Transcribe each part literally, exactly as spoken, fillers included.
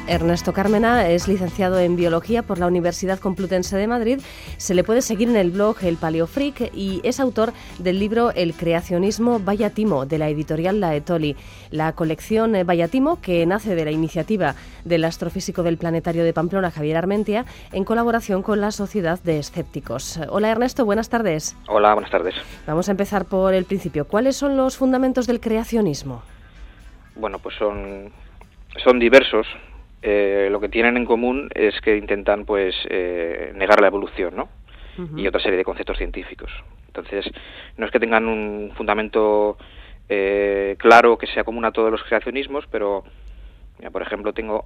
Ernesto Cármena es licenciado en Biología por la Universidad Complutense de Madrid. Se le puede seguir en el blog El Paleofreak y es autor del libro El creacionismo Vaya Timo, de la editorial La Etoli. La colección Vaya Timo, que nace de la iniciativa del astrofísico del Planetario de Pamplona, Javier Armentia, en colaboración con la Sociedad de Escépticos. Hola Ernesto, buenas tardes. Hola, buenas tardes. Vamos a empezar por el principio. ¿Cuáles son los fundamentos del creacionismo? Bueno, pues son, son diversos. Eh, lo que tienen en común es que intentan pues eh, negar la evolución, ¿no? Uh-huh. Y otra serie de conceptos científicos. Entonces, no es que tengan un fundamento eh, claro que sea común a todos los creacionismos, pero, mira, por ejemplo, tengo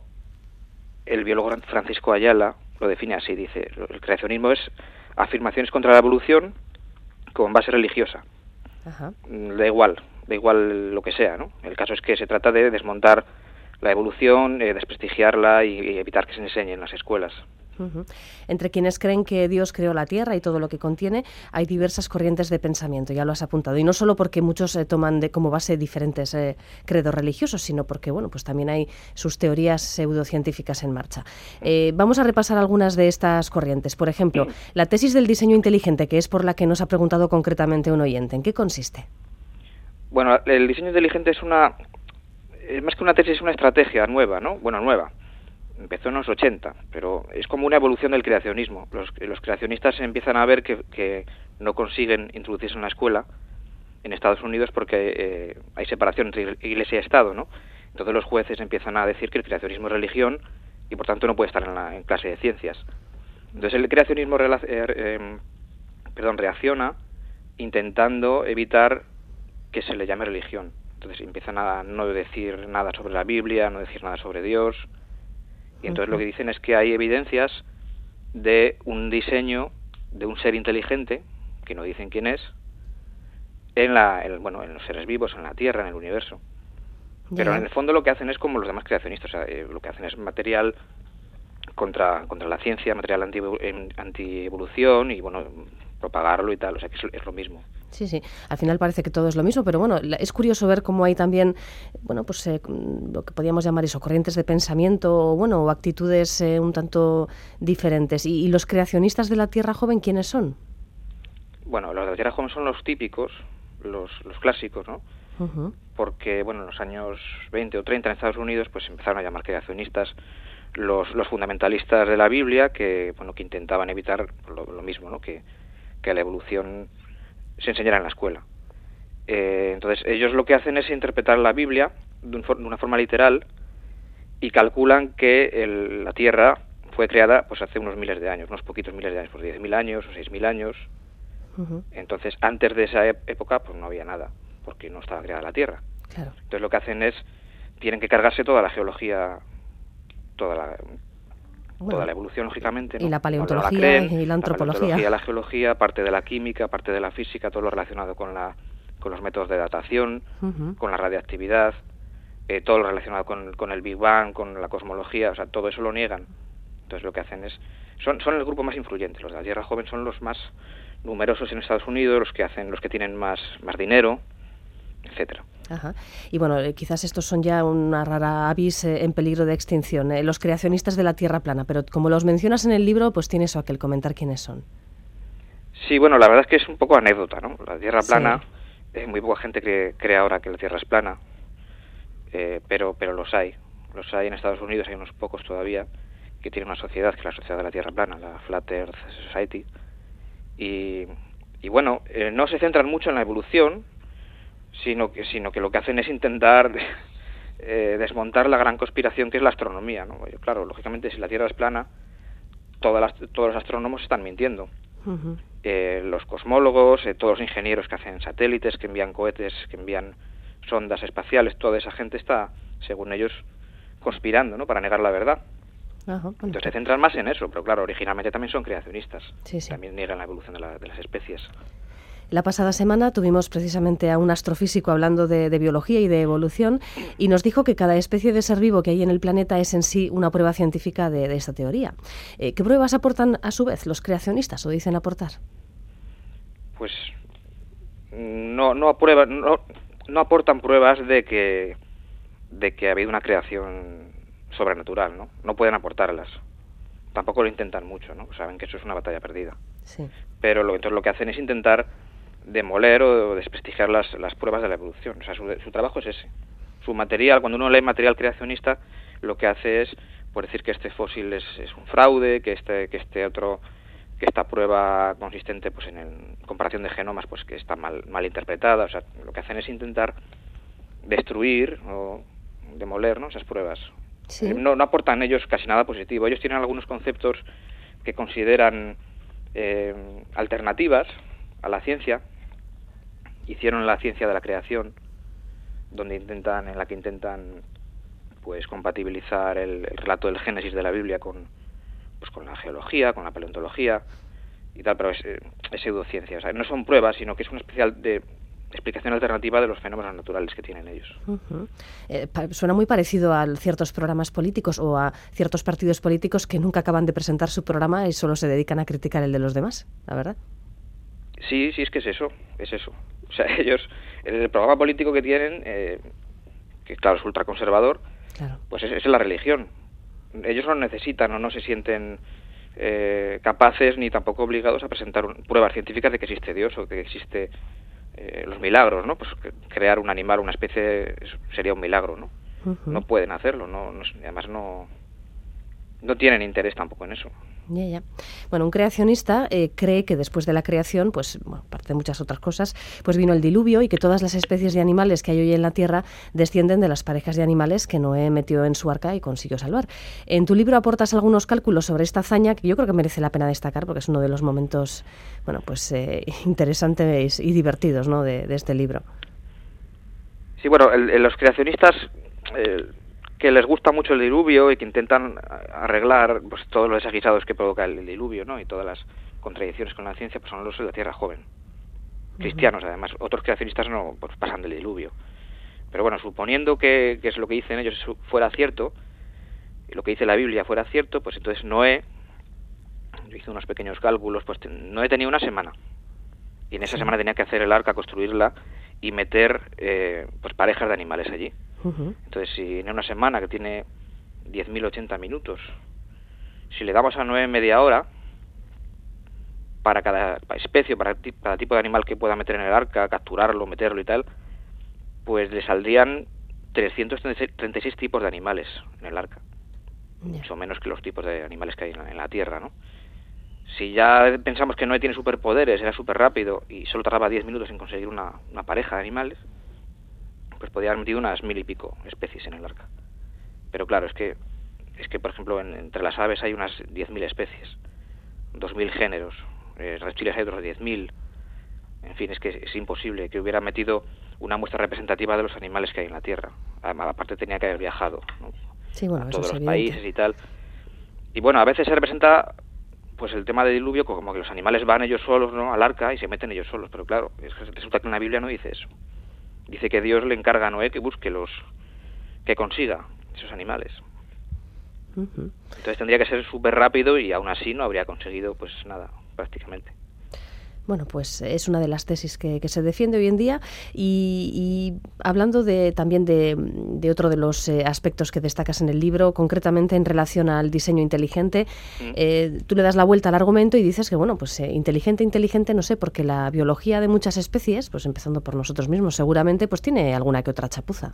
el biólogo Francisco Ayala, lo define así, dice, el creacionismo es afirmaciones contra la evolución con base religiosa. Uh-huh. Da igual, da igual lo que sea, ¿no? El caso es que se trata de desmontar la evolución, eh, desprestigiarla y, y evitar que se enseñe en las escuelas. Uh-huh. Entre quienes creen que Dios creó la Tierra y todo lo que contiene, hay diversas corrientes de pensamiento, ya lo has apuntado. Y no solo porque muchos eh, toman de, como base diferentes eh, credos religiosos, sino porque bueno, pues también hay sus teorías pseudocientíficas en marcha. Eh, vamos a repasar algunas de estas corrientes. Por ejemplo, la tesis del diseño inteligente, que es por la que nos ha preguntado concretamente un oyente. ¿En qué consiste? Bueno, el diseño inteligente es una... Es más que una tesis, es una estrategia nueva, ¿no? Bueno, nueva. Empezó en los ochenta, pero es como una evolución del creacionismo. Los, los creacionistas empiezan a ver que, que no consiguen introducirse en la escuela en Estados Unidos porque eh, hay separación entre Iglesia y Estado, ¿no? Entonces los jueces empiezan a decir que el creacionismo es religión y por tanto no puede estar en, la, en clase de ciencias. Entonces el creacionismo rela- eh, eh, perdón, reacciona intentando evitar que se le llame religión. Entonces empiezan a no decir nada sobre la Biblia, no decir nada sobre Dios. Y entonces uh-huh. lo que dicen es que hay evidencias de un diseño de un ser inteligente, que no dicen quién es, en la, en, bueno, en los seres vivos, en la Tierra, en el universo. Yeah. Pero en el fondo lo que hacen es como los demás creacionistas, o sea, eh, lo que hacen es material contra contra la ciencia, material anti antievolución y bueno, propagarlo y tal, o sea que es, es lo mismo. Sí, sí. Al final parece que todo es lo mismo, pero bueno, es curioso ver cómo hay también, bueno, pues eh, lo que podríamos llamar eso, corrientes de pensamiento, o, bueno, o actitudes eh, un tanto diferentes. ¿Y, y los creacionistas de la Tierra joven quiénes son? Bueno, los de la Tierra joven son los típicos, los, los clásicos, ¿no? Uh-huh. Porque, bueno, en los años veinte o treinta en Estados Unidos, pues empezaron a llamar creacionistas los, los fundamentalistas de la Biblia, que, bueno, que intentaban evitar lo, lo mismo, ¿no? Que, que la evolución se enseñará en la escuela. Eh, entonces, ellos lo que hacen es interpretar la Biblia de, un for- de una forma literal y calculan que el, la Tierra fue creada pues hace unos miles de años, unos poquitos miles de años, pues diez mil años o seis mil años. Uh-huh. Entonces, antes de esa ep- época, pues no había nada, porque no estaba creada la Tierra. Claro. Entonces, lo que hacen es, tienen que cargarse toda la geología, toda la... Bueno, toda la evolución, lógicamente, ¿no? Y la paleontología no la creen, y la antropología. La paleontología, la geología, parte de la química, parte de la física, todo lo relacionado con la con los métodos de datación, uh-huh. con la radiactividad, eh, todo lo relacionado con, con el Big Bang, con la cosmología, o sea, todo eso lo niegan. Entonces lo que hacen es... Son, son el grupo más influyente, los de la Tierra joven son los más numerosos en Estados Unidos, los que hacen, los que tienen más, más dinero, etcétera. Ajá. Y bueno, eh, quizás estos son ya una rara avis eh, en peligro de extinción, eh, los creacionistas de la Tierra plana, pero como los mencionas en el libro, pues tienes eso, aquel comentar quiénes son. Sí, bueno, la verdad es que es un poco anécdota, ¿no? La Tierra plana, sí. eh, muy poca gente cree, cree ahora que la Tierra es plana, eh, pero pero los hay. Los hay en Estados Unidos, hay unos pocos todavía, que tienen una sociedad, que es la Sociedad de la Tierra Plana, la Flat Earth Society, y, y bueno, eh, no se centran mucho en la evolución, sino que sino que lo que hacen es intentar eh, desmontar la gran conspiración que es la astronomía, ¿no? Claro, lógicamente si la Tierra es plana, todas las, todos los astrónomos están mintiendo. Uh-huh. Eh, los cosmólogos, eh, todos los ingenieros que hacen satélites, que envían cohetes, que envían sondas espaciales, toda esa gente está, según ellos, conspirando, ¿no? Para negar la verdad. Uh-huh. Bueno, entonces se centran más en eso, pero claro, originalmente también son creacionistas. Sí, sí. También niegan la evolución de, la, de las especies. La pasada semana tuvimos precisamente a un astrofísico hablando de, de biología y de evolución y nos dijo que cada especie de ser vivo que hay en el planeta es en sí una prueba científica de, de esta teoría. Eh, ¿Qué pruebas aportan a su vez los creacionistas o dicen aportar? Pues no no aprueban, no, no aportan pruebas de que de que ha habido una creación sobrenatural, ¿no? No pueden aportarlas. Tampoco lo intentan mucho, ¿no? Saben que eso es una batalla perdida. Sí. Pero lo, entonces lo que hacen es intentar demoler o desprestigiar las, las pruebas de la evolución. O sea, su, su trabajo es ese. Su material, cuando uno lee material creacionista, lo que hace es por decir que este fósil es, es un fraude, que este, que este otro, que esta prueba consistente pues en, en comparación de genomas, pues que está mal, mal interpretada. O sea, lo que hacen es intentar destruir o demoler, ¿no?, esas pruebas. Sí. Eh, no, no aportan ellos casi nada positivo. Ellos tienen algunos conceptos que consideran eh, alternativas a la ciencia. Hicieron la ciencia de la creación, donde intentan, en la que intentan pues compatibilizar el, el relato del Génesis de la Biblia con pues con la geología, con la paleontología y tal, pero es, es pseudociencia. O sea, no son pruebas, sino que es una especial de explicación alternativa de los fenómenos naturales que tienen ellos. Uh-huh. Eh, pa- suena muy parecido a ciertos programas políticos o a ciertos partidos políticos que nunca acaban de presentar su programa y solo se dedican a criticar el de los demás, la verdad. Sí, sí, es que es eso, es eso. O sea, ellos, el programa político que tienen, eh, que claro es ultraconservador, Claro. pues es, es la religión. Ellos no necesitan o no se sienten eh, capaces ni tampoco obligados a presentar un, pruebas científicas de que existe Dios o que existe eh, los milagros, ¿no? Pues que crear un animal, una especie, sería un milagro, ¿no? Uh-huh. No pueden hacerlo, no, no además no, no tienen interés tampoco en eso. Ya, ya. Bueno, un creacionista eh, cree que después de la creación, pues, bueno, aparte de muchas otras cosas, pues vino el diluvio y que todas las especies de animales que hay hoy en la Tierra descienden de las parejas de animales que Noé metió en su arca y consiguió salvar. En tu libro aportas algunos cálculos sobre esta hazaña que yo creo que merece la pena destacar porque es uno de los momentos, bueno, pues eh, interesantes y divertidos, ¿no?, de, de este libro. Sí, bueno, el, el, los creacionistas eh, que les gusta mucho el diluvio y que intentan arreglar pues todos los desaguisados que provoca el diluvio, ¿no?, y todas las contradicciones con la ciencia, pues son los de la Tierra Joven, cristianos además. Otros creacionistas no, pues pasan del diluvio. Pero bueno, suponiendo que, que es lo que dicen ellos fuera cierto, y lo que dice la Biblia fuera cierto, pues entonces Noé, yo hice unos pequeños cálculos, pues Noé tenía una semana, y en esa semana tenía que hacer el arca, construirla y meter eh, pues parejas de animales allí. Uh-huh. Entonces, si en una semana que tiene diez mil ochenta minutos, si le damos a Noé media hora para cada especie, para cada tipo de animal que pueda meter en el arca, capturarlo, meterlo y tal, pues le saldrían trescientos treinta y seis tipos de animales en el arca. Yeah. Mucho menos que los tipos de animales que hay en la, en la Tierra, ¿no? Si ya pensamos que Noé tiene superpoderes, era súper rápido y solo tardaba diez minutos en conseguir una, una pareja de animales, pues podía haber metido unas mil y pico especies en el arca. Pero claro, es que, es que por ejemplo, en, entre las aves hay unas diez mil especies, dos mil géneros, eh, reptiles hay otros diez mil, en fin, es que es, es imposible que hubiera metido una muestra representativa de los animales que hay en la Tierra. Además, aparte tenía que haber viajado, ¿no?, sí, bueno, a eso todos es los evidente. países y tal. Y bueno, a veces se representa pues el tema del diluvio como que los animales van ellos solos, ¿no?, al arca y se meten ellos solos, pero claro, es que resulta que en la Biblia no dice eso. Dice que Dios le encarga a Noé que busque los, que consiga esos animales. Uh-huh. Entonces tendría que ser súper rápido y aún así no habría conseguido pues nada, prácticamente. Bueno, pues es una de las tesis que, que se defiende hoy en día y, y hablando de, también de, de otro de los eh, aspectos que destacas en el libro, concretamente en relación al diseño inteligente, mm. eh, tú le das la vuelta al argumento y dices que, bueno, pues eh, inteligente, inteligente, no sé, porque la biología de muchas especies, pues empezando por nosotros mismos, seguramente pues tiene alguna que otra chapuza.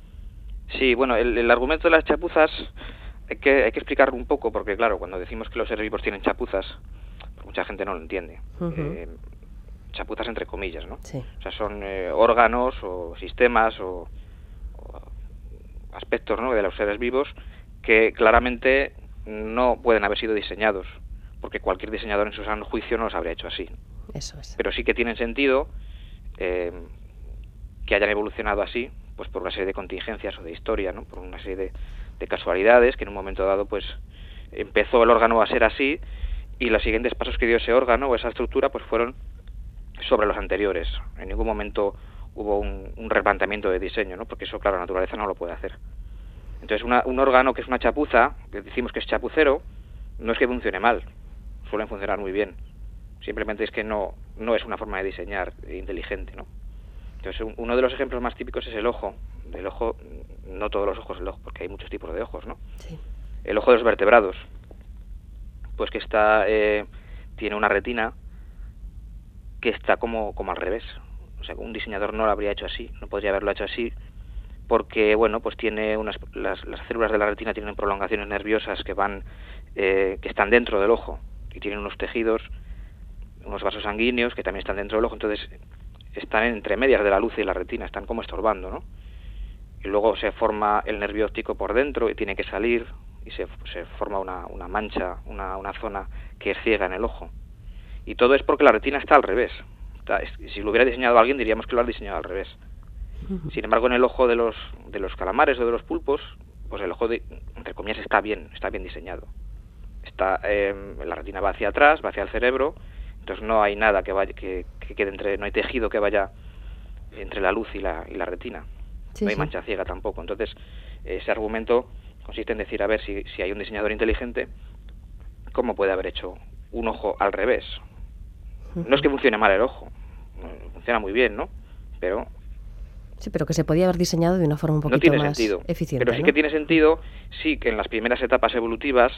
Sí, bueno, el, el argumento de las chapuzas hay que, hay que explicarlo un poco, porque claro, cuando decimos que los seres vivos tienen chapuzas, mucha gente no lo entiende. Uh-huh. Eh, chapuzas entre comillas, ¿no? Sí. O sea, son eh, órganos o sistemas o, o aspectos, ¿no?, de los seres vivos que claramente no pueden haber sido diseñados, porque cualquier diseñador en su sano juicio no los habría hecho así. Eso es. Pero sí que tienen sentido eh, que hayan evolucionado así, pues por una serie de contingencias o de historia, ¿no?, por una serie de, de casualidades, que en un momento dado pues empezó el órgano a ser así y los siguientes pasos que dio ese órgano o esa estructura pues fueron sobre los anteriores. En ningún momento hubo un, un replanteamiento de diseño, ¿no?, porque eso, claro, la naturaleza no lo puede hacer. Entonces, una, un órgano que es una chapuza, que decimos que es chapucero, no es que funcione mal, suelen funcionar muy bien. Simplemente es que no, no es una forma de diseñar inteligente, ¿no? Entonces, un, uno de los ejemplos más típicos es el ojo. El ojo no todos los ojos del ojo, porque hay muchos tipos de ojos, ¿no? Sí. El ojo de los vertebrados, pues que está eh, tiene una retina que está como, como al revés. O sea, un diseñador no lo habría hecho así, no podría haberlo hecho así, porque, bueno, pues tiene unas, las, las células de la retina tienen prolongaciones nerviosas que van, eh, que están dentro del ojo, y tienen unos tejidos, unos vasos sanguíneos que también están dentro del ojo, entonces están entre medias de la luz y la retina, están como estorbando, ¿no? Y luego se forma el nervio óptico por dentro y tiene que salir, y se, se forma una, una mancha, una, una zona que es ciega en el ojo. Y todo es porque la retina está al revés. Está, si lo hubiera diseñado alguien diríamos que lo ha diseñado al revés. Sin embargo, en el ojo de los de los calamares o de los pulpos, pues el ojo, de, entre comillas, está bien, está bien diseñado. Está eh, la retina va hacia atrás, va hacia el cerebro, entonces no hay nada que vaya que, que quede entre, no hay tejido que vaya entre la luz y la, y la retina. Sí, no hay sí. mancha ciega tampoco. Entonces, ese argumento consiste en decir, a ver, si, si hay un diseñador inteligente, ¿cómo puede haber hecho un ojo al revés? No es que funcione mal el ojo, funciona muy bien, ¿no? Pero... Sí, pero que se podía haber diseñado de una forma un poquito no tiene más sentido, eficiente. Pero sí ¿no? que tiene sentido, sí, que en las primeras etapas evolutivas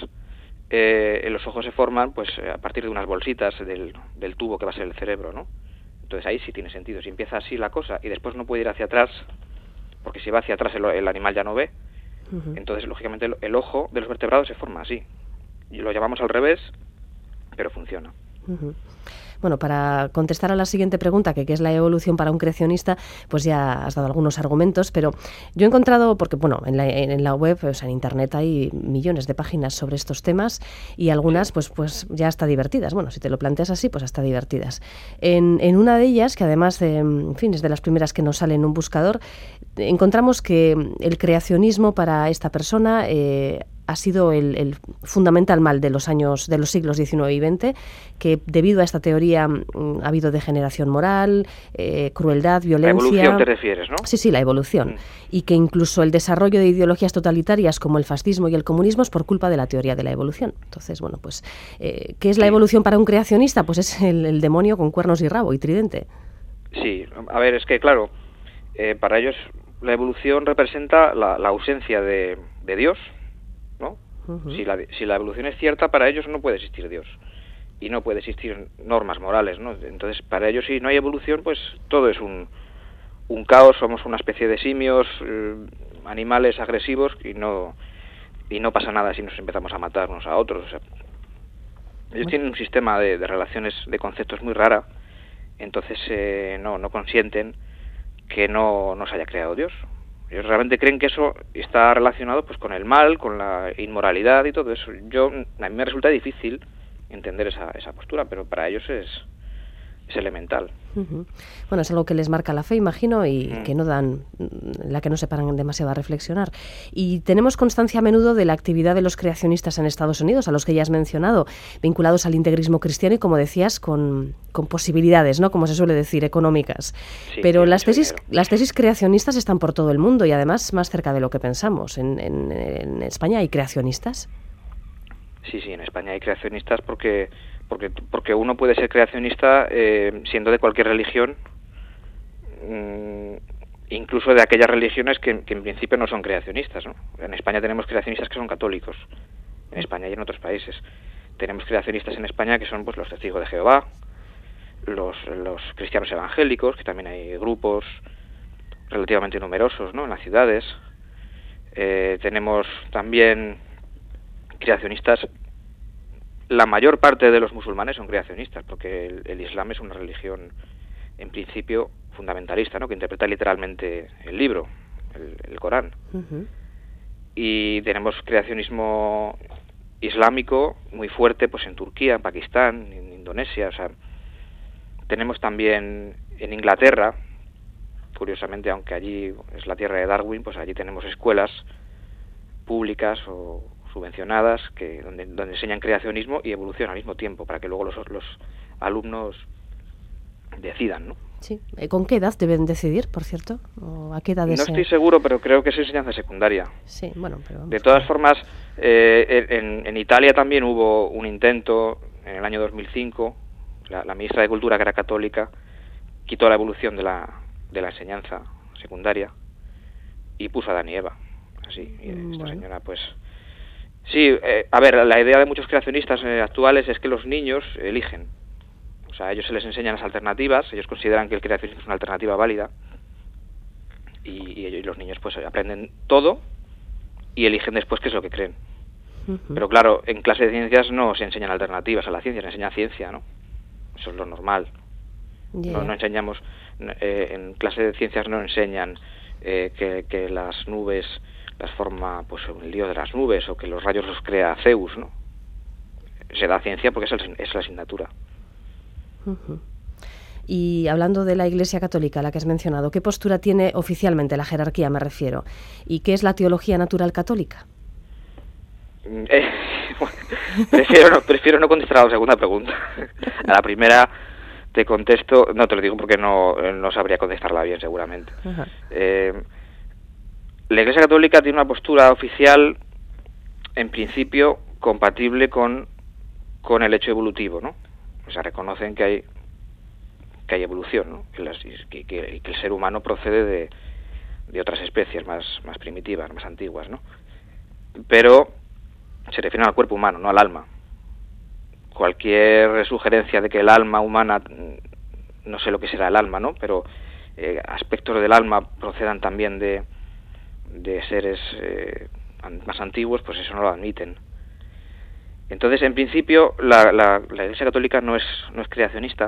eh, los ojos se forman pues a partir de unas bolsitas del, del tubo que va a ser el cerebro, ¿no? Entonces ahí sí tiene sentido. Si empieza así la cosa y después no puede ir hacia atrás, porque si va hacia atrás el, el animal ya no ve, uh-huh. entonces lógicamente el, el ojo de los vertebrados se forma así. Y lo llamamos al revés, pero funciona. Uh-huh. Bueno, para contestar a la siguiente pregunta, que qué es la evolución para un creacionista, pues ya has dado algunos argumentos, pero yo he encontrado, porque bueno, en la, en la web, o sea, en internet hay millones de páginas sobre estos temas y algunas pues pues ya hasta divertidas. Bueno, si te lo planteas así, pues hasta divertidas. En, en una de ellas, que además, eh, en fin, es de las primeras que nos sale en un buscador, encontramos que el creacionismo para esta persona eh, ha sido el, el fundamental mal de los años, de los siglos diecinueve y veinte, que debido a esta teoría mm, ha habido degeneración moral, eh, crueldad, violencia... La evolución te refieres, ¿no? Sí, sí, la evolución. Mm. Y que incluso el desarrollo de ideologías totalitarias como el fascismo y el comunismo es por culpa de la teoría de la evolución. Entonces, bueno, pues, eh, ¿qué es la evolución para un creacionista? Pues es el, el demonio con cuernos y rabo y tridente. Sí, a ver, es que claro, eh, para ellos la evolución representa la, la ausencia de, de Dios, ¿no? Uh-huh. Si la, si la evolución es cierta, para ellos no puede existir Dios y no puede existir normas morales, ¿no? Entonces, para ellos, si no hay evolución, pues todo es un, un caos, somos una especie de simios, eh, animales agresivos y no y no pasa nada si nos empezamos a matar unos a otros. O sea, ellos bueno. tienen un sistema de, de relaciones, de conceptos muy rara, entonces eh, no, no consienten que no nos haya creado Dios. Ellos realmente creen que eso está relacionado pues con el mal, con la inmoralidad y todo eso. Yo a mí me resulta difícil entender esa, esa postura, pero para ellos es, es elemental. Uh-huh. Bueno, es algo que les marca la fe, imagino, y uh-huh. que no dan, la que no se paran demasiado a reflexionar. Y tenemos constancia a menudo de la actividad de los creacionistas en Estados Unidos, a los que ya has mencionado, vinculados al integrismo cristiano y, como decías, con, con posibilidades, ¿no? Como se suele decir, económicas. Sí, Pero las tesis, las tesis creacionistas están por todo el mundo y además más cerca de lo que pensamos. ¿En, en, en España hay creacionistas? Sí, sí, en España hay creacionistas porque porque porque uno puede ser creacionista eh, siendo de cualquier religión, mmm, incluso de aquellas religiones que, que en principio no son creacionistas, ¿no? En España tenemos creacionistas que son católicos, en España y en otros países. Tenemos creacionistas en España que son pues los testigos de Jehová, los los cristianos evangélicos, que también hay grupos relativamente numerosos, ¿no? En las ciudades. Eh, tenemos también creacionistas. La mayor parte de los musulmanes son creacionistas, porque el, el Islam es una religión, en principio, fundamentalista, ¿no? Que interpreta literalmente el libro, el, el Corán. Uh-huh. Y tenemos creacionismo islámico muy fuerte, pues en Turquía, en Pakistán, en Indonesia. O sea, tenemos también en Inglaterra, curiosamente, aunque allí es la tierra de Darwin, pues allí tenemos escuelas públicas o subvencionadas que donde, donde enseñan creacionismo y evolución al mismo tiempo para que luego los, los alumnos decidan, ¿no? Sí. ¿Con qué edad deben decidir, por cierto? ¿O a qué edad? No ese... estoy seguro, pero creo que es enseñanza secundaria. Sí, bueno, pero de todas formas, eh, en, en Italia también hubo un intento en el año dos mil cinco. La, la ministra de Cultura, que era católica, quitó la evolución de la de la enseñanza secundaria y puso a Adán y Eva, así, y esta Bueno. señora pues... Sí, eh, a ver, la idea de muchos creacionistas eh, actuales es que los niños eligen. O sea, a ellos se les enseñan las alternativas, ellos consideran que el creacionismo es una alternativa válida, y, y, ellos, y los niños pues aprenden todo y eligen después qué es lo que creen. Uh-huh. Pero claro, en clase de ciencias no se enseñan alternativas a la ciencia, se enseña ciencia, ¿no? Eso es lo normal. Yeah. No, no enseñamos, eh, en clase de ciencias no enseñan eh, que, que las nubes las forma pues el lío de las nubes, o que los rayos los crea Zeus, ¿no? Se da ciencia porque es, el, es la asignatura. Uh-huh. Y hablando de la Iglesia Católica, la que has mencionado, ¿qué postura tiene oficialmente la jerarquía, me refiero? ¿Y qué es la teología natural católica? Eh, bueno, prefiero, no, prefiero no contestar a la segunda pregunta. A la primera te contesto, no te lo digo porque no, no sabría contestarla bien seguramente. Uh-huh. Eh, la Iglesia Católica tiene una postura oficial, en principio, compatible con, con el hecho evolutivo, ¿no? O sea, reconocen que hay que hay evolución, ¿no? Que, las, que, que, que el ser humano procede de, de otras especies más, más primitivas, más antiguas, ¿no? Pero se refieren al cuerpo humano, no al alma. Cualquier sugerencia de que el alma humana, no sé lo que será el alma, ¿no? Pero eh, aspectos del alma procedan también de, de seres eh, más antiguos, pues eso no lo admiten. Entonces, en principio, la, la, la Iglesia Católica no es, no es creacionista,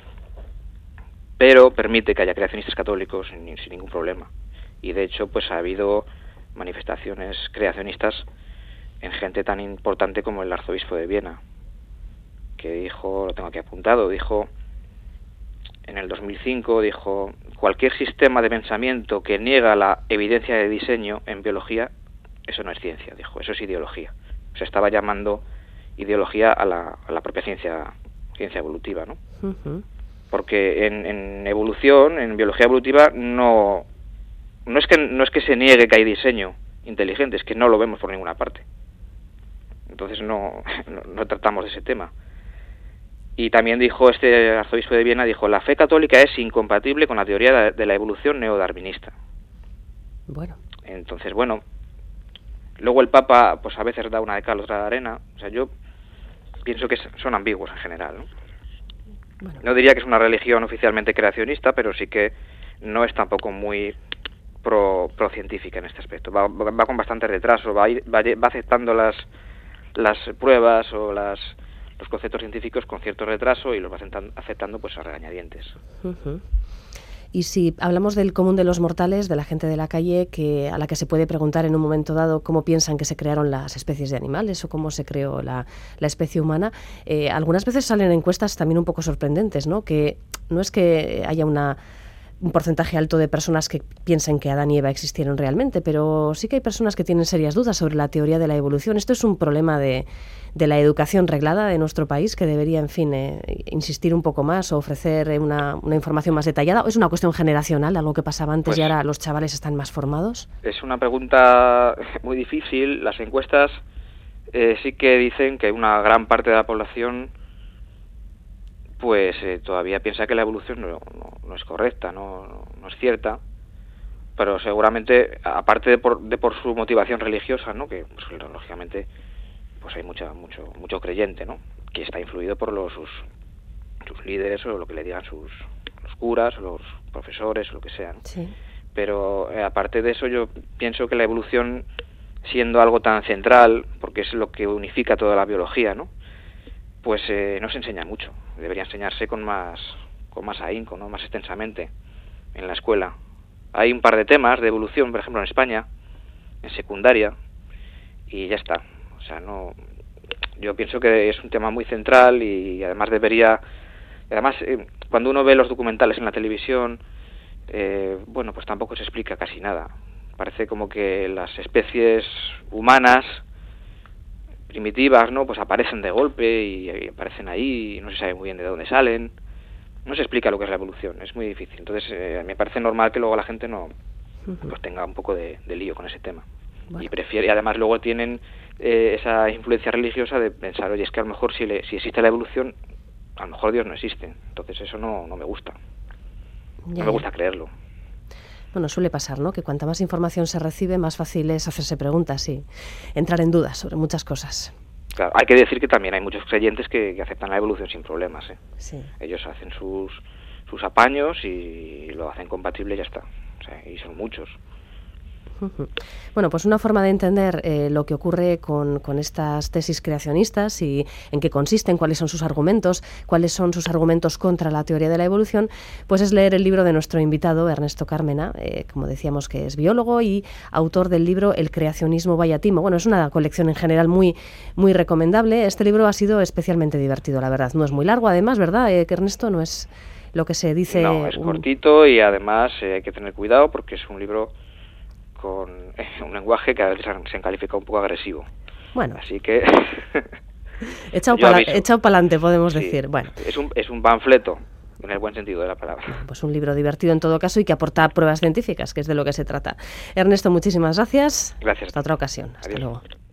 pero permite que haya creacionistas católicos sin, sin ningún problema. Y de hecho, pues ha habido manifestaciones creacionistas en gente tan importante como el arzobispo de Viena, que dijo, lo tengo aquí apuntado, dijo en el dos mil cinco, dijo, cualquier sistema de pensamiento que niega la evidencia de diseño en biología, eso no es ciencia, dijo, eso es ideología. Se estaba llamando ideología a la, a la propia ciencia, ciencia evolutiva, ¿no? Uh-huh. Porque en, en evolución, en biología evolutiva, no, no es que no es que se niegue que hay diseño inteligente, es que no lo vemos por ninguna parte. Entonces no, no, no tratamos de ese tema. Y también dijo este arzobispo de Viena, dijo, la fe católica es incompatible con la teoría de, de la evolución neodarwinista. Bueno. Entonces, bueno, luego el Papa, pues a veces da una de cal, otra de arena. O sea, yo pienso que son ambiguos en general, ¿no? Bueno. No diría que es una religión oficialmente creacionista, pero sí que no es tampoco muy pro, pro científica en este aspecto. Va, va con bastante retraso, va, va, va aceptando las, las pruebas o las, los conceptos científicos con cierto retraso y los va aceptando, aceptando pues a regañadientes. Uh-huh. Y si hablamos del común de los mortales, de la gente de la calle, que a la que se puede preguntar en un momento dado cómo piensan que se crearon las especies de animales o cómo se creó la, la especie humana, eh, algunas veces salen encuestas también un poco sorprendentes, ¿no? Que no es que haya una, un porcentaje alto de personas que piensen que Adán y Eva existieron realmente, pero sí que hay personas que tienen serias dudas sobre la teoría de la evolución. Esto es un problema de, de la educación reglada de nuestro país, que debería, en fin, eh, insistir un poco más o ofrecer una, una información más detallada. ¿O es una cuestión generacional, algo que pasaba antes pues, y ahora los chavales están más formados? Es una pregunta muy difícil. Las encuestas eh, sí que dicen que una gran parte de la población pues eh, todavía piensa que la evolución no, no, no es correcta, no, no, no es cierta, pero seguramente, aparte de por, de por su motivación religiosa, ¿no? Que pues, lógicamente pues hay mucha, mucho, mucho creyente, ¿no? Que está influido por los, sus, sus líderes o lo que le digan sus los curas o los profesores o lo que sean. Sí. Pero eh, aparte de eso, yo pienso que la evolución, siendo algo tan central, porque es lo que unifica toda la biología, ¿no? Pues eh, no se enseña mucho. Debería enseñarse con más con más ahínco, ¿no? Más extensamente en la escuela. Hay un par de temas de evolución, por ejemplo, en España, en secundaria, y ya está. O sea, no, yo pienso que es un tema muy central y además debería, además eh, cuando uno ve los documentales en la televisión, eh, bueno, pues tampoco se explica casi nada. Parece como que las especies humanas primitivas, ¿no? Pues aparecen de golpe y, y aparecen ahí y no se sabe muy bien de dónde salen. No se explica lo que es la evolución, es muy difícil. Entonces, eh, me parece normal que luego la gente no pues tenga un poco de, de lío con ese tema. Bueno. Y prefiere, y además luego tienen eh, esa influencia religiosa de pensar, oye, es que a lo mejor si, le, si existe la evolución, a lo mejor Dios no existe. Entonces eso no, no me gusta. Ya. No me gusta creerlo. Bueno, suele pasar, ¿no? Que cuanta más información se recibe, más fácil es hacerse preguntas y entrar en dudas sobre muchas cosas. Claro, hay que decir que también hay muchos creyentes que, que aceptan la evolución sin problemas, ¿eh? Sí. Ellos hacen sus, sus apaños y lo hacen compatible y ya está. O sea, y son muchos. Bueno, pues una forma de entender eh, lo que ocurre con, con estas tesis creacionistas y en qué consisten, cuáles son sus argumentos, cuáles son sus argumentos contra la teoría de la evolución, pues es leer el libro de nuestro invitado, Ernesto Cármena, eh, como decíamos que es biólogo y autor del libro El creacionismo vaya timo. Bueno, es una colección en general muy, muy recomendable. Este libro ha sido especialmente divertido, la verdad. No es muy largo, además, ¿verdad, eh, que Ernesto? No es lo que se dice... No, es un... cortito y además eh, hay que tener cuidado porque es un libro con eh, un lenguaje que a veces se han calificado un poco agresivo. Bueno. Así que... echado para adelante, podemos sí, decir. Bueno. Es un, es un panfleto, en el buen sentido de la palabra. Pues un libro divertido en todo caso y que aporta pruebas científicas, que es de lo que se trata. Ernesto, muchísimas gracias. Gracias. Hasta otra ocasión. Adiós. Hasta luego.